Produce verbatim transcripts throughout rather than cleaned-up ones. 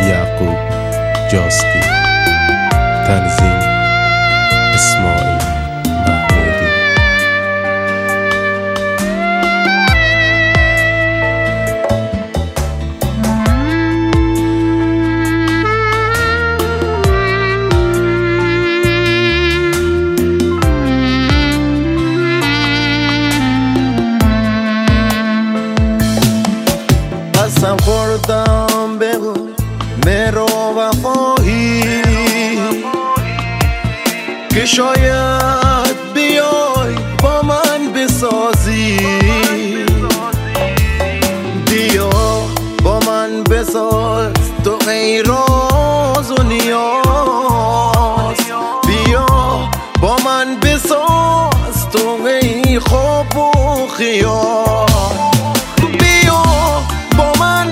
یعقوب جاسقی. تنظیم اسماعیل محمودی. قسم خوردم بگو مهر و وفایی که شاید بیای با من بسازی، بیا با من بساز تو ای راز و نیاز، بیا با من بساز تو ای خواب و خیال، بیا با من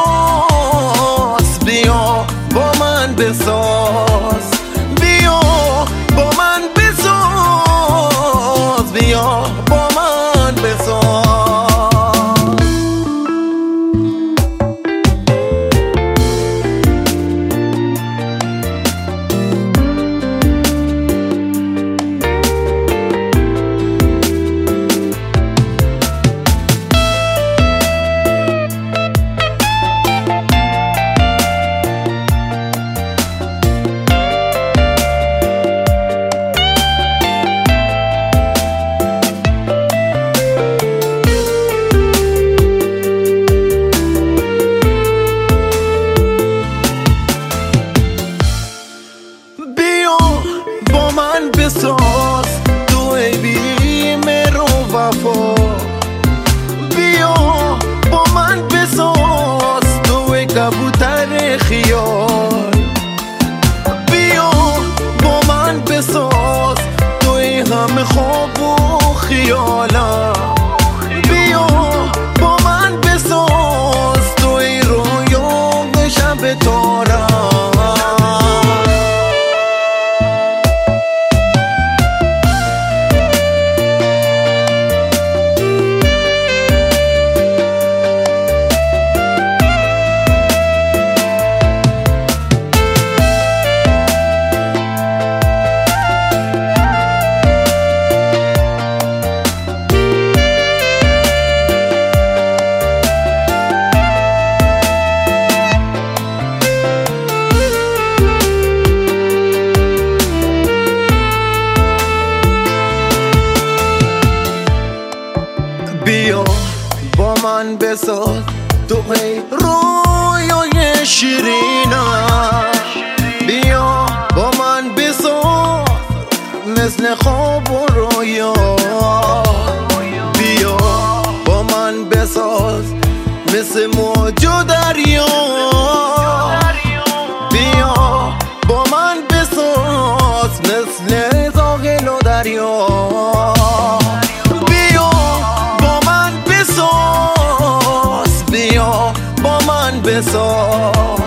بساز، بیا با من بساز، بیا با من بساز، بیا با من بساز. بساز تو ای بی مهر و وفا، بیا با من بساز تو ای کبوتر خیال، بیا با من بساز تو ای همه خواب و خیالم، بیا با من بساز تو ای رویا شب تارم. بیا با من بساز تو ای رویای شیرینم، بیا با من بساز مثل خواب و رویا، بیا با من بساز مثل موج و دریا، بیا با من بساز مثل زاغل و دریا، بساز